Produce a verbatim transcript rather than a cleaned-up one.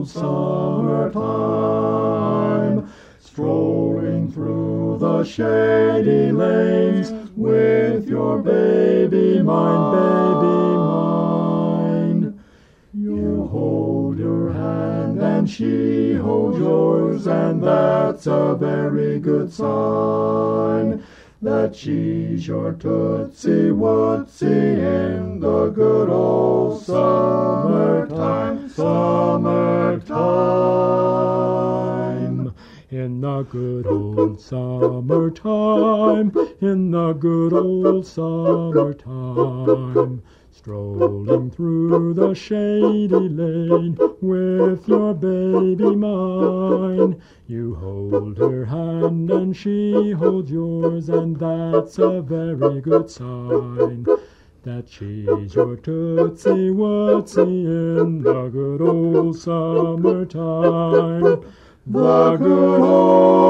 old summertime, strolling through the shady lanes with your baby, mine, baby, mine. You hold your hand and she holds yours, and that's a very good sign that she's your Tootsie Wootsie in the good old summertime, summertime. In the good old summertime, in the good old summertime, strolling through the shady lane with your baby mine. You hold her hand and she holds yours, and that's a very good sign that she's your Tootsie Wootsie in the good old summertime, the good old